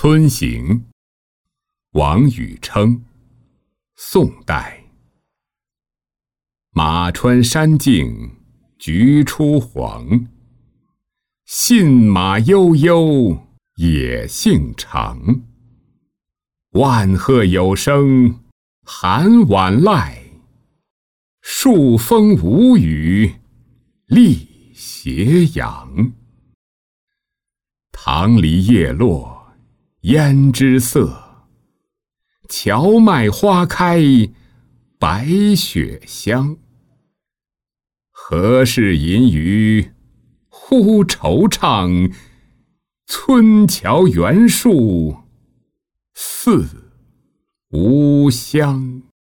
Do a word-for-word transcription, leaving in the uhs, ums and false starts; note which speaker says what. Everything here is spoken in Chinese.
Speaker 1: 春行，王禹偁，宋代。马穿山径菊初黄，信马悠悠野性长。万壑有声寒晚籁，数风无雨立斜阳。塘里叶落胭脂色，荞麦花开白雪香。何事吟余忽惆怅，村桥原树似吾乡。